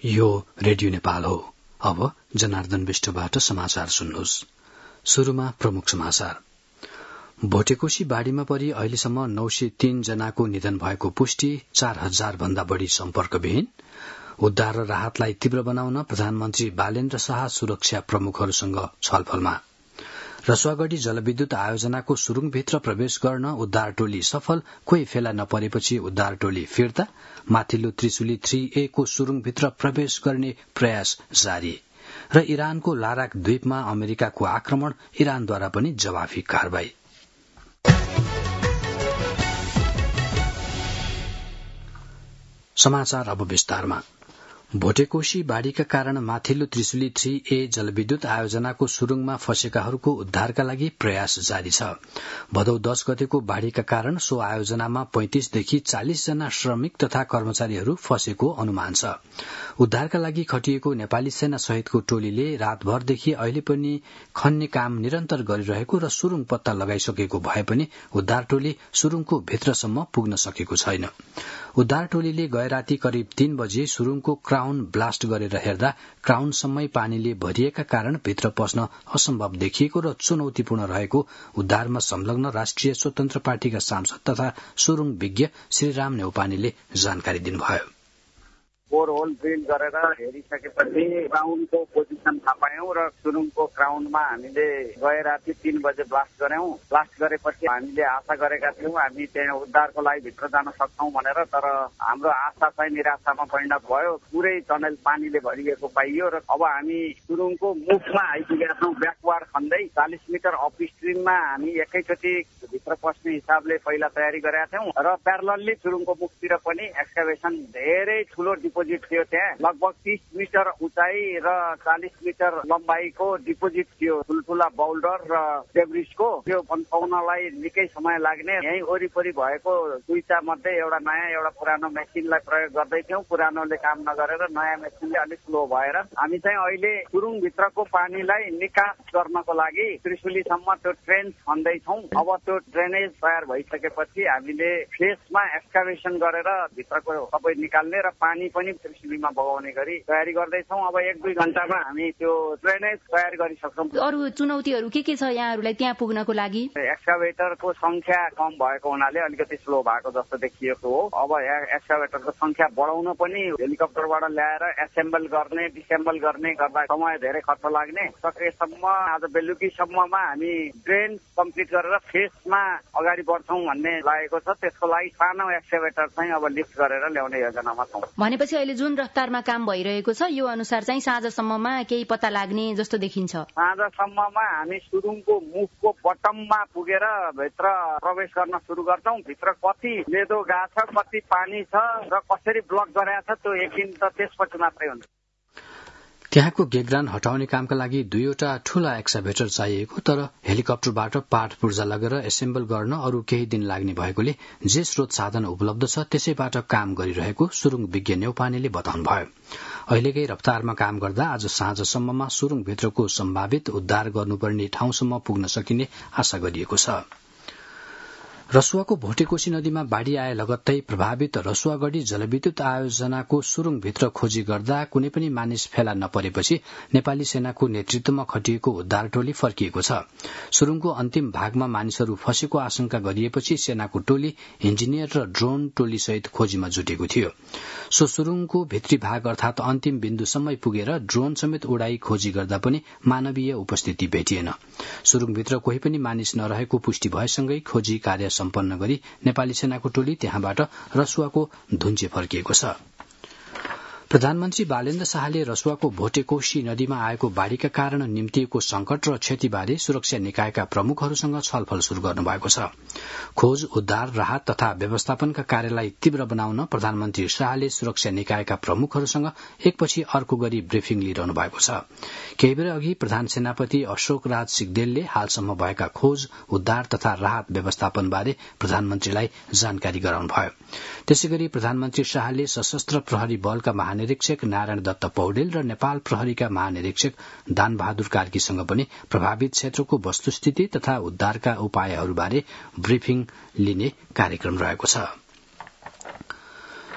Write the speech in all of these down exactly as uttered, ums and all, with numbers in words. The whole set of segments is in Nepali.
यो रेडियो नेपाल हो। अब जनार्दन विष्टबाट समाचार सुन्नुहोस्। शुरूमा प्रमुख समाचार। भोटेकोशी बाढ़ीमा परि अहिलेसम्म नौ सय तीन जनाको निधन भएको पुष्टि, चार हजार भन्दा बढ़ी सम्पर्कविहीन। उद्धार र राहतलाई तीव्र बनाउन प्रधानमन्त्री बालेन्द्र शाह सुरक्षा प्रमुखहरूसँग छलफलमा। रसुवागढ़ी जलविद्युत आयोजनाको सुरुङभित्र प्रवेश गर्न उद्धार टोली सफल, कोही फेला नपरेपछि उद्धार टोली फिर्ता। माथिल्लो त्रिशुली थ्री ए को सुरुङभित्र प्रवेश गर्ने प्रयास जारी। र इरानको लाराक द्वीपमा अमेरिकाको आक्रमण, इरानद्वारा पनि जवाफी कारवाही। समाचार अब विस्तारमा। भोटेकोशी बाढ़ीका कारण माथिल्लो त्रिशुली थ्री ए जलविद्युत आयोजनाको सुरुङमा फँसेकाहरूको उद्धारका लागि प्रयास जारी छ। भदौ दश गतेको बाढ़ीका कारण सो आयोजनामा पैंतिसदेखि चालिस जना श्रमिक तथा कर्मचारीहरू फँसेको अनुमान छ। उद्धारका लागि खटिएको नेपाली सेना सहितको टोलीले रातभरदेखि अहिले पनि खन्ने काम निरन्तर गरिरहेको र सुरुङ पत्ता लगाइसकेको भए पनि उद्धार टोली सुरुङको भित्रसम्म पुग्न सकेको छैन। उद्धार टोलीले गएराती करिब तीन बजे सुरुङको क्राउन ब्लास्ट गरेर हेर्दा क्राउनसम्मै पानीले भरिएका कारण भित्र पस्न असम्भव देखिएको र चुनौतीपूर्ण रहेको उद्धारमा संलग्न राष्ट्रिय स्वतन्त्र पार्टीका सांसद तथा सुरुङ विज्ञ श्रीराम नेउपानेले जानकारी दिनुभयो। बोरहोल ड्रिल गरेर हेरिसकेपछि क्राउनको पोजिसन थाहा पायौं र सुरुङको क्राउनमा हामीले गए राति तीन बजे ब्लास्ट गर्यौं। ब्लास्ट गरेपछि हामीले आशा गरेका थियौं हामी त्यहाँ उद्धारको लागि भित्र जान सक्छौं भनेर, तर हाम्रो आशा चाहिँ निराशामा परिणत भयो। पुरै टनल पानीले भरिएको पाइयो र अब हामी सुरुङको मुखमा आइपुगेका छौं। ब्याकवार्ड खन्दै चालिस मिटर अप स्ट्रिममा हामी एकैचोटि भित्र पस्ने हिसाबले पहिला तयारी गरेका थियौं र प्यारलली सुरुङको मुखतिर पनि एक्सकाभेसन धेरै ठूलो डिपोजिट थियो। त्यहाँ लगभग तीस मिटर उचाइ र चालिस मिटर लम्बाइको डिपोजिट थियो। ठुल्ठुला बाउल्डर र डेब्रिसको त्यो पाउनलाई निकै समय लाग्ने। यही वरिपरि भएको दुईटा मध्ये एउटा नयाँ एउटा पुरानो मेसिनलाई प्रयोग गर्दै थियौं। पुरानोले काम नगरेर नयाँ मेसिनले अलिक स्लो भएर हामी चाहिँ अहिले सुरुङ भित्रको पानीलाई निकास गर्नको लागि त्रिशुलीसम्म त्यो ट्रेन खन्दैछौँ। अब त्यो ड्रेनेज तयार भइसकेपछि हामीले फेसमा एक्सकाभेसन गरेर भित्रको सबै निकाल्ने र पानी पनि त्रिशुलीमा बगाउने गरी तयारी गर्दैछौँ। अब एक दुई घण्टामा हामी त्यो ड्रेनेज तयार गरिसक्छौँ। अरू चुनौतीहरू के के छ यहाँहरूलाई त्यहाँ पुग्नको लागि? एक्सकाभेटरको संख्या कम भएको हुनाले अलिकति स्लो भएको जस्तो देखिएको हो। अब एक्सकाभेटरको संख्या बढाउन पनि हेलिकप्टरबाट ल्याएर एसेम्बल गर्ने डिसेम्बल गर्ने गर्दा समय धेरै खर्च लाग्ने। सकेसम्म आज बेलुकीसम्ममा हामी ड्रेन कम्प्लिट गरेर फेसमा अगाडि बढ्छौँ भन्ने लागेको छ। त्यसको लागि सानो एक्सकाभेटर चाहिँ अब लिफ्ट गरेर ल्याउने योजनामा छौँ। भनेपछि अहिले जुन रफ्तारमा काम भइरहेको छ यो अनुसार चाहिँ साँझसम्ममा केही पत्ता लाग्ने जस्तो देखिन्छ। साँझसम्ममा हामी सुरुङको मुखको बटममा पुगेर भित्र प्रवेश गर्न सुरु गर्छौँ। भित्र कति लेदो गएको छ, कति पानी छ र कसरी ब्लक गरेको छ त्यो एकदिन त त्यसपछि मात्रै हुन्छ। त्यहाँको गेग्रान हटाउने कामका लागि दुईवटा ठूला एक्सकाभेटर चाहिएको, तर हेलिकप्टरबाट पाठ पूर्जा लगेर एसेम्बल गर्न अरू केही दिन लाग्ने भएकोले जे स्रोत साधन उपलब्ध छ त्यसैबाट काम गरिरहेको सुरुङ विज्ञ नेउपानेले बताउनुभयो। अहिलेकै रफ्तारमा काम गर्दा आज साँझसम्ममा सुरुङभित्रको सम्भावित उद्धार गर्नुपर्ने ठाउँसम्म पुग्न सकिने आशा गरिएको छ। रसुवाको भोटेकोशी नदीमा बाढ़ी आए लगत्तै प्रभावित रसुवागढ़ी जलविद्युत आयोजनाको सुरुङभित्र खोजी गर्दा कुनै पनि मानिस फेला नपरेपछि नेपाली सेनाको नेतृत्वमा खटिएको उद्धार टोली फर्किएको छ। सुरुङको अन्तिम भागमा मानिसहरू फँसेको आशंका गरिएपछि सेनाको टोली इन्जिनियर र ड्रोन टोली सहित खोजीमा जुटेको थियो। सो सुरुङको भित्री भाग अर्थात अन्तिम बिन्दुसम्मै पुगेर ड्रोन समेत उडाई खोजी गर्दा पनि मानवीय उपस्थिति भेटिएन। सुरुङभित्र कोही पनि मानिस नरहेको पुष्टि भएसँगै खोजी कार्य सम्पन्न गरी नेपाली सेनाको टोली त्यहाँबाट रसुवाको धुन्चे फर्किएको छ। प्रधानमन्त्री बालेन्द्र शाहले रसुवाको भोटेकोशी नदीमा आएको बाढ़ीका कारण निम्तिएको संकट र क्षतिबारे सुरक्षा निकायका प्रमुखहरूसँग छलफल शुरू गर्नुभएको छ। खोज, उद्धार, राहत तथा व्यवस्थापनका कार्यलाई तीव्र बनाउन प्रधानमन्त्री शाहले सुरक्षा निकायका प्रमुखहरूसँग एकपछि अर्को गरी ब्रिफिङ लिइरहनु भएको छ। केही बेर अघि प्रधान सेनापति अशोक राज सिग्देलले हालसम्म भएका खोज, उद्धार तथा राहत व्यवस्थापनबारे प्रधानमन्त्रीलाई जानकारी गराउनुभयो। त्यसैगरी प्रधानमन्त्री शाहले सशस्त्र प्रहरी बलका महानिरीक्षक नारायण दत्त पौडेल र नेपाल प्रहरीका महानिरीक्षक दानबहादुर कार्कीसँग पनि प्रभावित क्षेत्रको वस्तुस्थिति तथा उद्धारका उपायहरूबारे ब्रिफिङ लिने कार्यक्रम रहेको छ।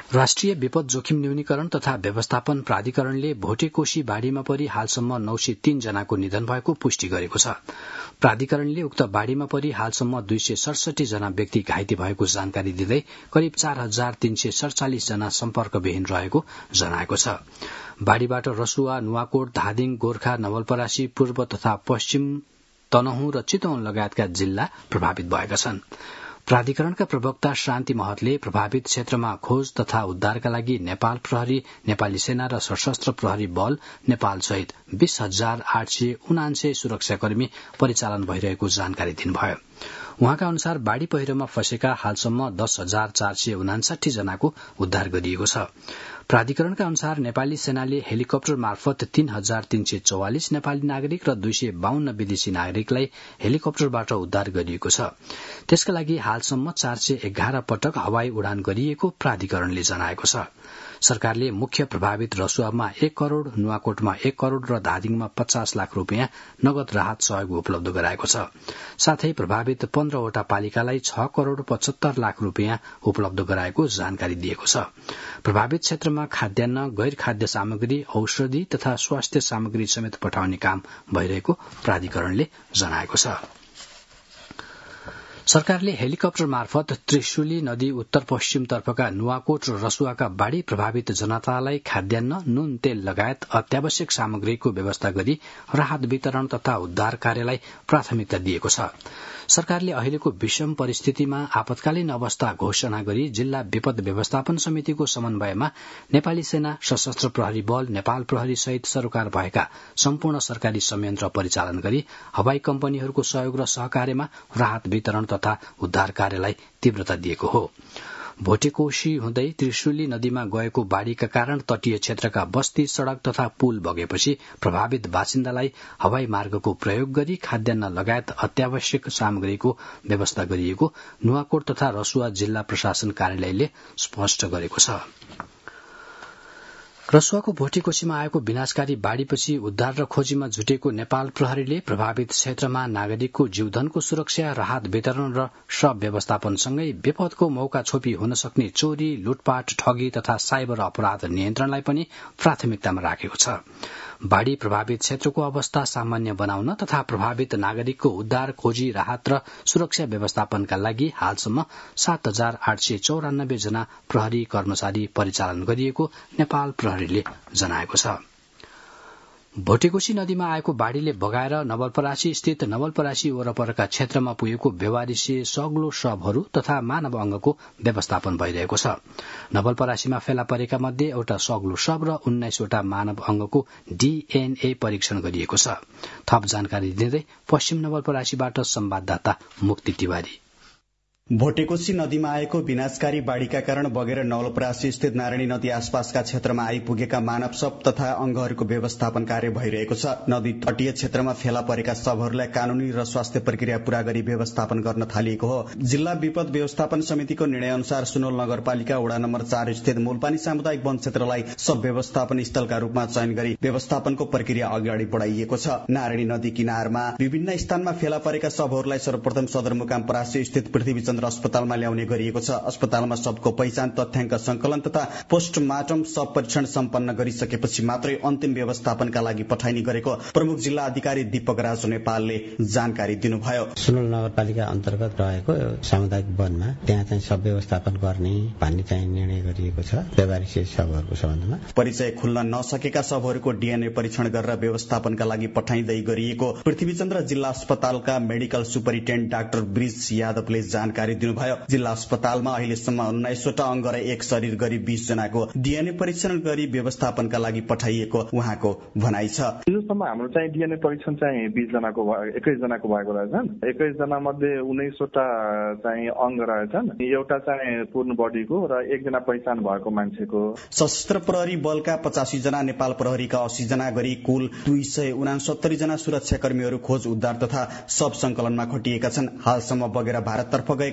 राष्ट्रिय विपद जोखिम न्यूनीकरण तथा व्यवस्थापन प्राधिकरणले भोटेकोशी बाढ़ीमा परि हालसम्म नौ सय तीन जनाको निधन भएको पुष्टि गरेको छ। प्राधिकरणले उक्त बाढ़ीमा परि हालसम्म दुई सय सडसठी जना व्यक्ति घाइते भएको जानकारी दिँदै करिब चार हजार तीन सय सड़चालिस जना सम्पर्कविहीन रहेको जनाएको छ। बाढ़ीबाट रसुवा, नुवाकोट, धादिङ, गोर्खा, नवलपरासी, पूर्व तथा पश्चिम तनहुँ र चितवन लगायतका जिल्ला प्रभावित भएका छन्। प्राधिकरणका प्रवक्ता शान्ति महतले प्रभावित क्षेत्रमा खोज तथा उद्धारका लागि नेपाल प्रहरी, नेपाली सेना र सशस्त्र प्रहरी बल नेपाल सहित बीस हजार आठ सय उनान्सय सुरक्षाकर्मी परिचालन भइरहेको जानकारी दिनुभयो। उहाँका अनुसार बाढ़ी पहिरोमा फँसेका हालसम्म दस हजार चार सय उनासाठी जनाको उद्धार गरिएको छ। प्राधिकरणका अनुसार नेपाली सेनाले हेलिकप्टर मार्फत तीन हजार तीन सय चौवालिस नेपाली नागरिक र दुई सय बाहन्न विदेशी नागरिकलाई हेलिकप्टरबाट उद्धार गरिएको छ। त्यसका लागि हालसम्म चार सय एघार पटक हवाई उडान गरिएको प्राधिकरणले जनाएको छ। सरकारले मुख्य प्रभावित रसुवामा एक करोड़, नुवाकोटमा एक करोड़ र धादिङमा पचास लाख रूपियाँ नगद राहत सहयोग उपलब्ध गराएको छ। साथै प्रभावित पन्ध्रवटा पालिकालाई छ करोड़ पचहत्तर लाख रूपियाँ उपलब्ध गराएको जानकारी दिएको छ। प्रभावित क्षेत्रमा खाद्यान्न, गैर खाद्य सामग्री, औषधि तथा स्वास्थ्य सामग्री समेत पठाउने काम भइरहेको प्राधिकरणले जनाएको छ। सरकारले हेलिकप्टर मार्फत त्रिशुली नदी उत्तर पश्चिम तर्फका नुवाकोट र रसुवाका बाढ़ी प्रभावित जनतालाई खाद्यान्न, नुन, तेल लगायत अत्यावश्यक सामग्रीको व्यवस्था गरी राहत वितरण तथा उद्धार कार्यलाई प्राथमिकता दिएको छ। सरकारले अहिलेको विषम परिस्थितिमा आपतकालीन अवस्था घोषणा गरी जिल्ला विपद व्यवस्थापन समितिको समन्वयमा नेपाली सेना, सशस्त्र प्रहरी बल, नेपाल प्रहरी सहित सरोकार भएका सम्पूर्ण सरकारी संयन्त्र परिचालन गरी हवाई कम्पनीहरूको सहयोग र सहकार्यमा राहत वितरण तथा उद्धार कार्यलाई तीव्रता दिएको हो। भोटेकोशी हुँदै त्रिशुली नदीमा गएको बाढ़ीका कारण तटीय क्षेत्रका बस्ती, सड़क तथा पुल बगेपछि प्रभावित बासिन्दालाई हवाई मार्गको प्रयोग गरी खाद्यान्न लगायत अत्यावश्यक सामग्रीको व्यवस्था गरिएको नुवाकोट तथा रसुवा जिल्ला प्रशासन कार्यालयले स्पष्ट गरेको छ। रसुवाको भोटेकोशीमा आएको विनाशकारी बाढ़ीपछि उद्धार र खोजीमा जुटेको नेपाल प्रहरीले प्रभावित क्षेत्रमा नागरिकको जीवधनको सुरक्षा, राहत वितरण र शव व्यवस्थापनसँगै विपदको मौका छोपी हुन सक्ने चोरी, लुटपाट, ठगी तथा साइबर अपराध नियन्त्रणलाई पनि प्राथमिकतामा राखेको छ। बाढ़ी प्रभावित क्षेत्रको अवस्था सामान्य बनाउन तथा प्रभावित नागरिकको उद्धार, खोजी, राहत र सुरक्षा व्यवस्थापनका लागि हालसम्म सात हजार आठ सय चौरानब्बे जना प्रहरी कर्मचारी परिचालन गरिएको नेपाल प्रहरीले जनाएको छ। भोटेकोशी नदीमा आएको बाढ़ीले बगाएर नवलपरासी स्थित नवलपरासी वरपरका क्षेत्रमा पुगेको बेवारिसे सग्लो शवहरू तथा मानव अंगको व्यवस्थापन भइरहेको छ। नवलपरासीमा फेला परेका मध्ये एउटा सग्लो शव र उन्नाइसवटा मानव अंगको डीएनए परीक्षण गरिएको छ। थप जानकारी दिँदै पश्चिम नवलपरासीबाट संवाददाता मुक्ति तिवारी। भोटेकोशी नदीमा आएको विनाशकारी बाढ़ीका कारण बगेर नवलपरासी स्थित नारायणी नदी आसपासका क्षेत्रमा आइपुगेका मानव शव तथा अंगहरूको व्यवस्थापन कार्य भइरहेको छ। नदी तटीय क्षेत्रमा फेला परेका शवहरूलाई कानूनी र स्वास्थ्य प्रक्रिया पूरा गरी व्यवस्थापन गर्न थालिएको हो। जिल्ला विपद व्यवस्थापन समितिको निर्णय अनुसार सुनोल नगरपालिका वडा नम्बर चार स्थित मूलपानी सामुदायिक वन क्षेत्रलाई शव व्यवस्थापन स्थलका रूपमा चयन गरी व्यवस्थापनको प्रक्रिया अगाडि बढ़ाइएको छ। नारायणी नदी किनारमा विभिन्न स्थानमा फेला परेका शवहरूलाई सर्वप्रथम सदरमुकाम परासी स्थित पृथ्वी अस्पतालमा ल्याउने गरिएको छ। अस्पतालमा शवको पहिचान, तथ्याङ्क संकलन तथा पोस्टमार्टम शव परीक्षण सम्पन्न गरिसकेपछि मात्रै अन्तिम व्यवस्थापनका लागि पठाइने गरेको प्रमुख जिल्ला अधिकारी दीपक राज नेपालले जानकारी दिनुभयो। सुनोल नगरपालिका अन्तर्गत रहेको सामुदायिक वनमा त्यहाँ चाहिँ शव व्यवस्थापन गर्ने भन्ने चाहिँ निर्णय गरिएको छ। बेवारिसे शवहरूको सम्बन्धमा परिचय खुल्न नसकेका शवहरूको डीएनए परीक्षण गरेर व्यवस्थापनका लागि पठाइँदै गरिएको पृथ्वीचन्द्र जिल्ला अस्पतालका मेडिकल सुपरिन्टेन्डेन्ट डाक्टर ब्रिज यादवले जानकारी दिनुभयो। जिल्ला अस्पतालमा अहिलेसम्म उन्नाइसवटा अंग र एक शरीर गरी बीस जनाको डीएनए परीक्षण गरी व्यवस्थापनका लागि पठाइएको उहाँको भनाइ छ। हिजोसम्म हाम्रो चाहिँ डीएनए परीक्षण चाहिँ बीस जनाको एक्काइस जनाको भएको रहेछन्। एक्काइस जना मध्ये उन्नाइसवटा चाहिँ अंग रहेछन्, एउटा चाहिँ पूर्ण बडीको र एकजना पहिचान भएको मान्छेको। सशस्त्र प्रहरी बलका पचासी जना, नेपाल प्रहरीका अस्सी जना गरी कुल दुई सय उनासत्तरी जना सुरक्षाकर्मीहरू खोज, उद्धार तथा शव संकलनमा खटिएका छन्। हालसम्म बगेर भारततर्फ गएका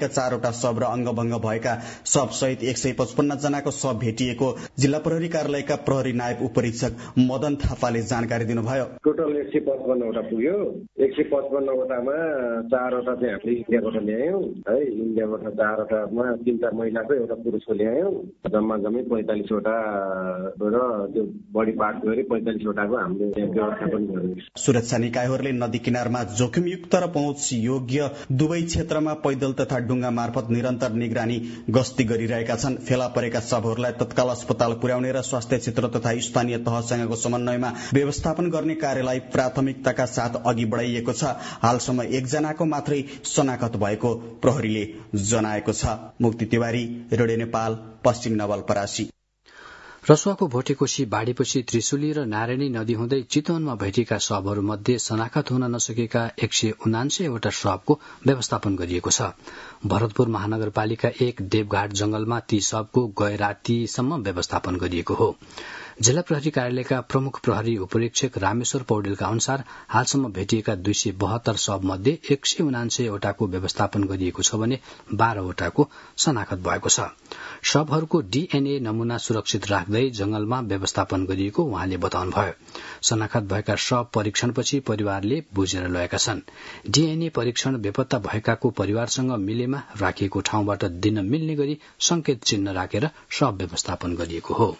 भएका चारवटा शव र अङ्गभङ्ग भएका शव सहित एक सय पचपन्न जनाको शव भेटिएको जिल्ला प्रहरी कार्यालयका प्रहरी नायब उपरीक्षक मदन थापाले जानकारी दिनुभयो। टोटल एक सय पचपन्नवटा पुग्यो। एक सय पचपन्नवटामा चारवटा चाहिँ हामीले इन्डियाबाट ल्यायौँ है। इन्डियाबाट चारवटामा तीनटा महिलाको एउटा पुरुषको ल्यायौँ। जम्मा जम्मै पैँतालिसवटा र त्यो बडी पार्ट गरी पैँतालिसवटाको हामीले व्यवस्थापन गर्यौँ। सुरक्षा निकायहरूले नदी किनारमा जोखिमयुक्त र पहुँच योग्य दुवै क्षेत्रमा पैदल तथा डुङ्गा मार्फत निरन्तर निगरानी गस्ती गरिरहेका छन्। फेला परेका शवहरूलाई तत्काल अस्पताल पुर्याउने र स्वास्थ्य क्षेत्र तथा स्थानीय तहसँगको समन्वयमा व्यवस्थापन गर्ने कार्यलाई प्राथमिकताका साथ अघि बढाइएको छ। हालसम्म एकजनाको मात्रै शनाखत भएको प्रहरीले जनाएको छ। मुक्ति तिवारी, रेडियो नेपाल, पश्चिम नवलपरासी। रसुवाको भोटेकोशी बाढ़ीपछि त्रिशुली र नारायणी नदी हुँदै चितवनमा भेटिएका शवहरूमध्ये शनाखत हुन नसकेका एक सय उनान्सयवटा शवको व्यवस्थापन गरिएको छ। भरतपुर महानगरपालिका एक देवघाट जंगलमा ती शवको गए रातिसम्म व्यवस्थापन गरिएको हो। जिल्ला प्रहरी कार्यालयका प्रमुख प्रहरी उपरीक्षक रामेश्वर पौडेलका अनुसार हालसम्म भेटिएका दुई सय बहत्तर शव मध्ये एक सय उनान्सयवटाको व्यवस्थापन गरिएको छ भने बाह्रवटाको शनाखत भएको छ। शवहरूको डीएनए नमूना सुरक्षित राख्दै जंगलमा व्यवस्थापन गरिएको उहाँले बताउनुभयो। शनाखत भएका शव परीक्षणपछि परिवारले बुझेर लगेका छन्। डीएनए परीक्षण बेपत्ता भएकाको परिवारसँग मिलेमा राखिएको ठाउँबाट दिन मिल्ने गरी संकेत चिन्ह राखेर शव व्यवस्थापन गरिएको हो।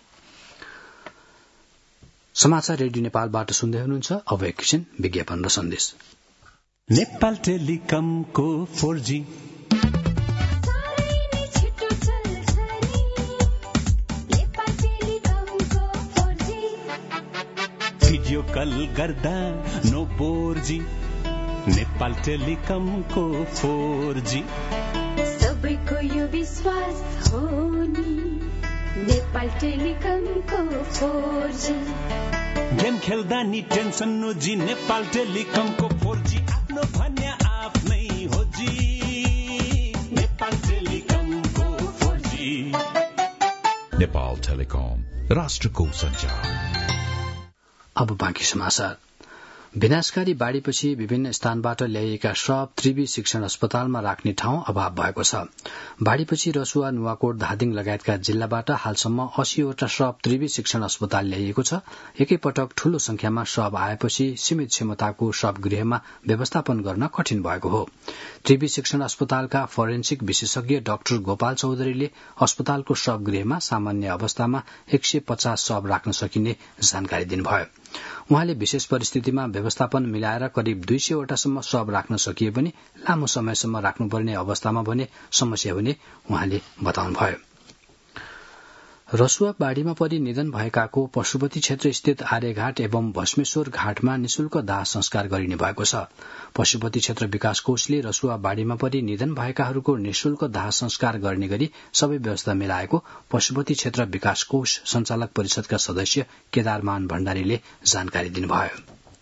समाचार रेडियो नेपालबाट सुन्दै हुनुहुन्छ। अब एकछिन विज्ञापन र सन्देश। नेपाल टेलिकमको फोर जी भिडियो कल गर्दा नो बोर जी। नेपाल टेलिकमको फोर जी सबैको यो विश्वास हो नि। नेपाल टेलिकमको फोर जी गेम खेल्दा नि टेन्सन नो जी। नेपाल टेलिकमको फोर जी आफ्नो भन्या आफ्नै हो जी। नेपाल टेलिकमको फोर जी। नेपाल टेलिकम राष्ट्रको सञ्चार। अब बाँकी समाचार। विनाशकारी बाढ़ीपछि विभिन्न स्थानबाट ल्याइएका शव त्रिवी शिक्षण अस्पतालमा राख्ने ठाउँ अभाव भएको छ। बाढ़ीपछि रसुवा, नुवाकोट, धादिङ लगायतका जिल्लाबाट हालसम्म अस्सीवटा शव त्रिवी शिक्षण अस्पताल ल्याइएको छ। एकैपटक ठूलो संख्यामा शव आएपछि सीमित क्षमताको शव गृहमा व्यवस्थापन गर्न कठिन भएको हो। त्रिवी शिक्षण अस्पतालका फोरेन्सिक विशेषज्ञ डाक्टर गोपाल चौधरीले अस्पतालको शव गृहमा सामान्य अवस्थामा एक सय पचास शव राख्न सकिने जानकारी दिनुभयो। उहाँले विशेष परिस्थितिमा व्यवस्थापन मिलाएर करिब दुई सयवटासम्म शव राख्न सकिए पनि लामो समयसम्म राख्नुपर्ने अवस्थामा भने समस्या हुने उहाँले बताउनुभयो। रसुवा बाढ़ीमा परि निधन भएकाको पशुपति क्षेत्र स्थित आर्यघाट एवं भस्मेश्वर घाटमा निशुल्क दाह संस्कार गरिने भएको छ। पशुपति क्षेत्र विकास कोषले रसुवा बाढ़ीमा परि निधन भएकाहरूको निशुल्क दाह संस्कार गर्ने गरी सबै व्यवस्था मिलाएको पशुपति क्षेत्र विकास कोष संचालक परिषदका सदस्य केदारमान भण्डारीले जानकारी दिनुभयो।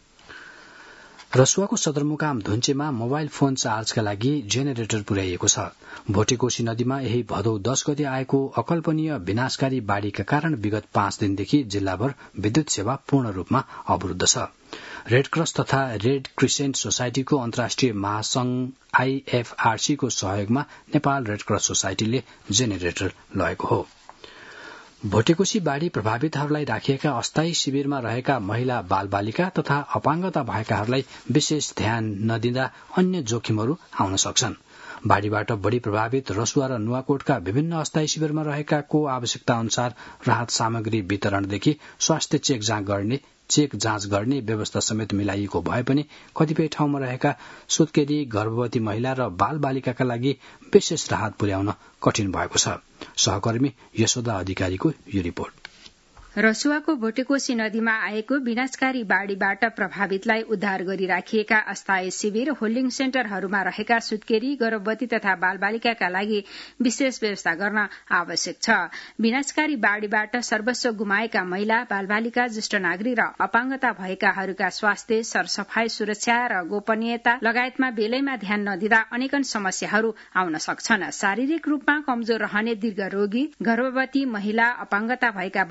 रसुवाको सदरमुकाम धुन्चेमा मोबाइल फोन चार्जका लागि जेनेरेटर पुर्याइएको छ। भोटेकोशी नदीमा यही भदौ दश गते आएको अकल्पनीय विनाशकारी बाढ़ीका कारण विगत पाँच दिनदेखि जिल्लाभर विद्युत सेवा पूर्ण रूपमा अवरूद्ध छ। रेडक्रस तथा रेड क्रिसेन्ट सोसाइटीको अन्तर्राष्ट्रिय महासंघ आईएफआरसीको सहयोगमा नेपाल रेडक्रस सोसाइटीले जेनेरेटर लगेको हो। भोटेकोशी बाढ़ी प्रभावितहरूलाई राखिएका अस्थायी शिविरमा रहेका महिला बालबालिका तथा अपाङ्गता भएकाहरूलाई विशेष ध्यान नदिँदा अन्य जोखिमहरू आउन सक्छन्। बाढ़ीबाट बढ़ी प्रभावित रसुवा र नुवाकोटका विभिन्न अस्थायी शिविरमा रहेकाको आवश्यकता अनुसार राहत सामग्री वितरणदेखि स्वास्थ्य चेक जाँच गर्ने चेक जाँच गर्ने व्यवस्था समेत मिलाइएको भए पनि कतिपय ठाउँमा रहेका सुत्केरी, गर्भवती महिला र बाल बालिकाका लागि विशेष राहत पुर्याउन कठिन भएको छ। सहकर्मी यशोदा अधिकारीको यो रिपोर्ट। रसुवाको भोटेकोशी नदीमा आएको विनाशकारी बाढ़ीबाट प्रभावितलाई उद्धार गरी राखिएका अस्थायी शिविर, होल्डिङ सेन्टरहरूमा रहेका सुत्केरी, गर्भवती तथा बालबालिकाका लागि विशेष व्यवस्था गर्न आवश्यक छ। विनाशकारी बाढ़ीबाट सर्वस्व गुमाएका महिला, बालबालिका, ज्येष्ठ नागरिक र अपाङ्गता भएकाहरूका स्वास्थ्य, सरसफाई, सुरक्षा र गोपनीयता लगायतमा बेलैमा ध्यान नदिँदा अनेकन समस्याहरू आउन सक्छन्। शारीरिक रूपमा कमजोर रहने दीर्घ रोगी, गर्भवती महिला, अपाङ्गता भएका बालबालिका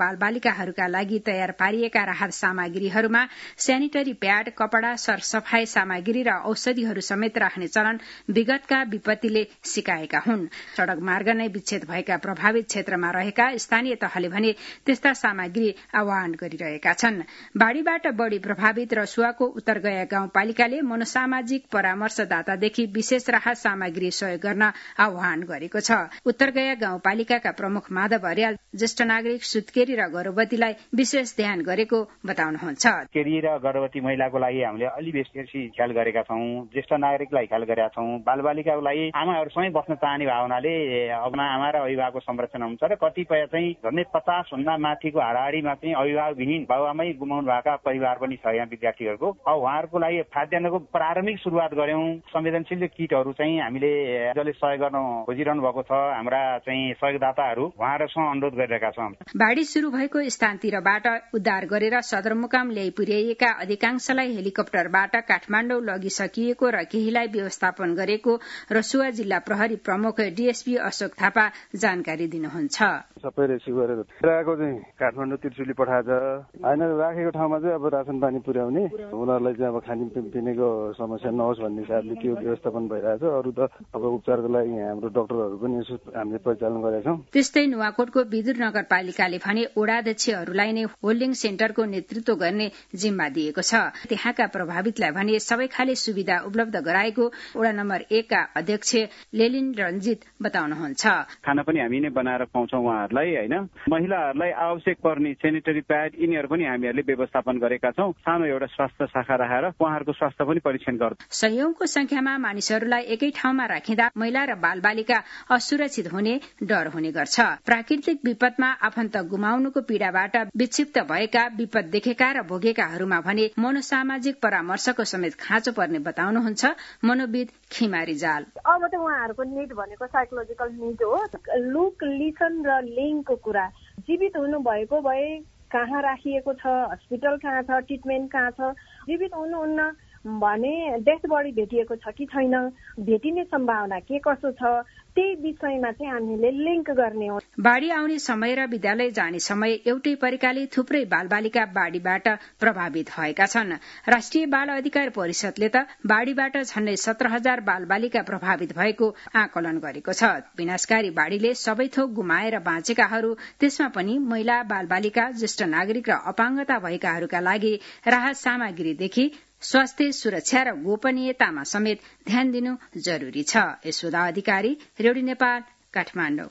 भएकाहरूका लागि तयार पारिएका राहत सामग्रीहरूमा सेनिटरी प्याड, कपड़ा, सरसफाई सामग्री र औषधिहरू समेत राख्ने चलन विगतका विपत्तिले सिकाएका हुन्। सड़क मार्ग नै विच्छेद भएका प्रभावित क्षेत्रमा रहेका स्थानीय तहले भने त्यस्ता सामग्री आह्वान गरिरहेका छन्। बाढ़ीबाट बढ़ी प्रभावित रसुवाको उत्तरगया गाउँपालिकाले मनोसामाजिक परामर्शदातादेखि विशेष राहत सामग्री सहयोग गर्न आह्वान गरेको छ। उत्तरगया गाउँपालिकाका प्रमुख माधव अर्याल ज्येष्ठ नागरिक सुत्केरी र गर्भवतीलाई विशेष ध्यान गरेको बताउनुहुन्छ। केरी र गर्भवती महिलाको लागि हामीले अलि बेसी ख्याल गरेका छौं, ज्येष्ठ नागरिकलाई ख्याल गरेका छौं, बालबालिकाको लागि आमाहरूसँगै बस्न चाहने भावनाले अब आमा र अभिभावकको संरक्षण हुन्छ र कतिपय चाहिँ झन्डै पचास भन्दा माथिको हाराहारीमा चाहिँ अभिभावकविहीन बाबुआमै गुमाउनु भएका परिवार पनि छ यहाँ विद्यार्थीहरूको। अब उहाँहरूको लागि खाद्यान्नको प्रारम्भिक सुरुवात गर्यौं। संवेदनशील किटहरू चाहिँ हामीले जसले सहयोग गर्न खोजिरहनु भएको छ हाम्रा चाहिँ सहयोगदाताहरू उहाँहरूसँग अनुरोध गरिरहेका छौं। बाढ़ी शुरू भएको स्थानतिरबाट उद्धार गरेर सदरमुकाम ल्याइ पुर्याइएका अधिकांशलाई हेलिकप्टरबाट काठमाडौँ लगिसकिएको र केहीलाई व्यवस्थापन गरेको रसुवा जिल्ला प्रहरी प्रमुख डीएसपी अशोक थापा जानकारी दिनुहुन्छ। सबै रेस्क्यु गरेर राखेको चाहिँ काठमाडौँ त्रिशुली पठाएछ। होइन राखेको ठाउँमा चाहिँ अब रासन पानी पुर्याउने उनीहरूलाई चाहिँ अब खानेपिनेको समस्या नहोस् भन्ने हिसाबले त्यो व्यवस्थापन भइरहेछ। अरू त अब उपचारको लागि हाम्रो डाक्टरहरू पनि हामीले परिचालन गरेका छौं। त्यस्तै नुवाकोटको विदुर नगरपालिकाले भने ओडाध्यक्षहरूलाई नै होल्डिङ सेन्टरको नेतृत्व गर्ने जिम्मा दिएको छ। त्यहाँका प्रभावितलाई भने सबै खाले सुविधा उपलब्ध गराएको ओडा नम्बर एक का अध्यक्ष लेलिन रञ्जित बताउनुहुन्छ। खाना पनि हामी नै बनाएर पाउँछौं उहाँहरूलाई। होइन महिलाहरूलाई आवश्यक पर्ने सेनिटरी प्याड यिनीहरू पनि हामीहरूले व्यवस्थापन गरेका छौं। सानो एउटा स्वास्थ्य शाखा राखेर उहाँहरूको स्वास्थ्य पनि परीक्षण गर्छौं। सयौंको संख्यामा मानिसहरूलाई एकै ठाउँमा राखिँदा महिला र बालबालिका असुरक्षित हुने डर हुने गर्छ। प्राकृतिक विपदमा आफन्त गुमाउनुको पीड़ाबाट विक्षिप्त भएका, विपद देखेका र भोगेकाहरूमा भने मनोसामाजिक परामर्शको समेत खाँचो पर्ने बताउनुहुन्छ मनोविद खिमारी जाल। अब त उहाँहरूको निड भनेको साइकोलोजिकल निड हो। लुक, लिसन र लिङ्कको कुरा। जीवित हुनु भएको भए कहाँ राखिएको छ, हस्पिटल कहाँ छ, ट्रिटमेन्ट कहाँ छ, जीवित हुनुहुन्न भने डेथ बडी भेटिएको छ कि छैन, भेटिने सम्भावना के कसो छ, त्यही विषयमा चाहिँ हामीले लिङ्क गर्ने हो। बाढ़ी आउने समय र विद्यालय जाने समय एउटै परिकाले थुप्रै बालबालिका बाढ़ीबाट प्रभावित भएका छन्। राष्ट्रिय बाल अधिकार परिषदले त बाढ़ीबाट झण्डै सत्र हजार बालबालिका प्रभावित भएको आकलन गरेको छ। विनाशकारी बाढ़ीले सबै थोक गुमाएर बाँचेकाहरू, त्यसमा पनि महिला, बालबालिका, ज्येष्ठ नागरिक र अपाङ्गता भएकाहरूका लागि राहत सामग्रीदेखि स्वास्थ्य सुरक्षा र गोपनीयतामा समेत ध्यान दिनु जरूरी छ। यशोदा अधिकारी, रेडियो नेपाल, काठमाडौँ।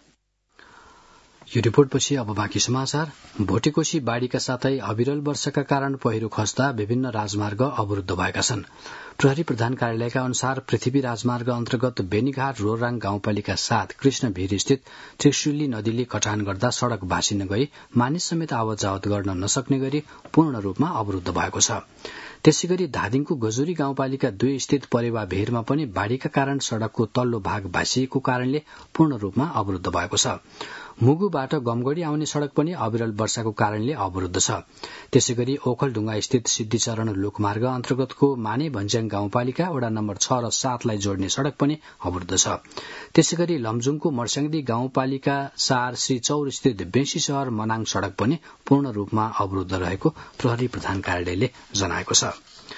यो रिपोर्टपछि अब बाँकी समाचार। भोटेकोशी बाढ़ीका साथै अविरल वर्षाका कारण पहिरो खस्दा विभिन्न राजमार्ग अवरूद्ध भएका छन्। प्रहरी प्रधान कार्यालयका अनुसार पृथ्वी राजमार्ग अन्तर्गत बेनीघाट रोराङ गाउँपालिका साथ कृष्णभिर स्थित त्रिशुली नदीले कटान गर्दा सड़क भासिन गई मानिस समेत आवत जावत गर्न नसक्ने गरी पूर्ण रूपमा अवरूद्ध भएको छ। त्यसै गरी धादिङको गजुरी गाउँपालिका दुई स्थित परेवा भेरमा पनि बाढ़ीका कारण सड़कको तल्लो भाग भासिएको कारणले पूर्ण रूपमा अवरूद्ध भएको छ। मुगुबाट गमगढ़ी आउने सड़क पनि अविरल वर्षाको कारणले अवरूद्ध छ। त्यसै गरी ओखलढुङ्गा स्थित सिद्धिचरण लोकमार्ग अन्तर्गतको माने भन्ज्याङ गाउँपालिका वडा नम्बर छ र सातलाई जोड्ने सड़क पनि अवरूद्ध छ। त्यसै गरी लमजुङको मर्स्याङदी गाउँपालिका चार श्री चौर स्थित बेंसी शहर मनाङ सड़क पनि पूर्ण रूपमा अवरूद्ध रहेको प्रहरी प्रधान कार्यालयले जनाएको छ।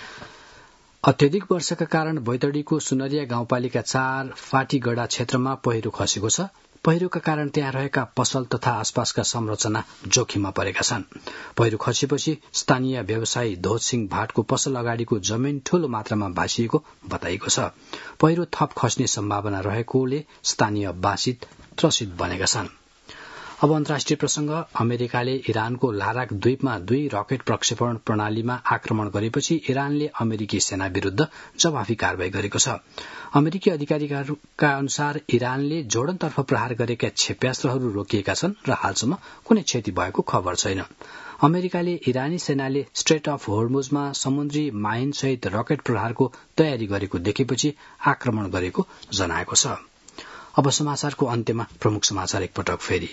अत्यधिक वर्षाका कारण बैतडीको सुनरिया गाउँपालिका चार फाटीगढ़ा क्षेत्रमा पहिरो खसेको छ। पहिरोका कारण त्यहाँ रहेका पसल तथा आसपासका संरचना जोखिममा परेका छन्। पहिरो खसेपछि स्थानीय व्यवसायी धोज सिंह भाटको पसल अगाडिको जमिन ठूलो मात्रामा भासिएको बताइएको छ। पहिरो थप खस्ने सम्भावना रहेकोले स्थानीय बासित त्रसित बनेका छन्। अब अन्तर्राष्ट्रिय प्रसंग। अमेरिकाले इरानको लाराक द्वीपमा दुई रकेट प्रक्षेपण प्रणालीमा आक्रमण गरेपछि इरानले अमेरिकी सेना विरूद्ध जवाफी कारवाही गरेको छ। अमेरिकी अधिकारीका अनुसार इरानले जोर्डनतर्फ प्रहार गरेका क्षेप्यास्त्रहरू रोकिएका छन् र हालसम्म कुनै क्षति भएको खबर छैन। अमेरिकाले इरानी सेनाले स्ट्रेट अफ होर्मुजमा समुद्री माइन सहित रकेट प्रहारको तयारी गरेको देखेपछि आक्रमण गरेको जनाएको छ। अब समाचारको अन्त्यमा प्रमुख समाचार एकपटक फेरि।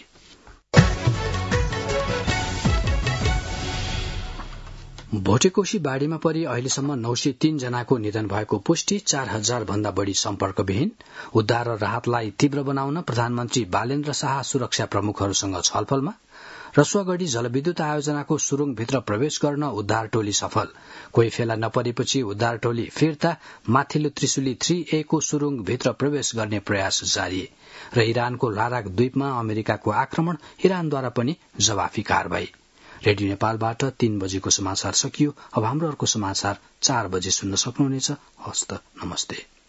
भोटेकोशी बाढ़ीमा परि अहिलेसम्म नौ सय तीन जनाको निधन भएको पुष्टि, चार हजार भन्दा बढ़ी सम्पर्कविहीन। उद्धार र राहतलाई तीव्र बनाउन प्रधानमन्त्री बालेन्द्र शाह सुरक्षा प्रमुखहरूसँग छलफलमा रसुवागढ़ी जलविद्युत आयोजनाको सुरुङभित्र प्रवेश गर्न उद्धार टोली सफल। कोही फेला नपरेपछि उद्धार टोली फिर्ता माथिल्लो त्रिशुली थ्री ए को सुरुङभित्र प्रवेश गर्ने प्रयास जारी। र इरानको लाराक द्वीपमा अमेरिकाको आक्रमण, इरानद्वारा पनि जवाफी कारवाही। रेडियो नेपालबाट तीन बजेको समाचार सकियो। अब हाम्रो अर्को समाचार चार बजे सुन्न सक्नुहुनेछ। हस्त नमस्ते।